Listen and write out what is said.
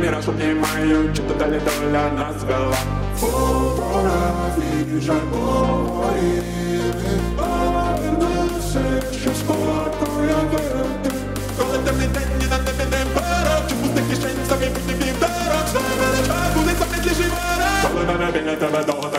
міраж обнімаю, чи то далі доля нас вела. Фотографії жаль погоріли, повернуся, якщо спокою вирити. Коли темний день ні на небі не пара, чи пустих кишень самі путні вівтара, все мене буде самі тліші вара. Коли на небі не тебе довго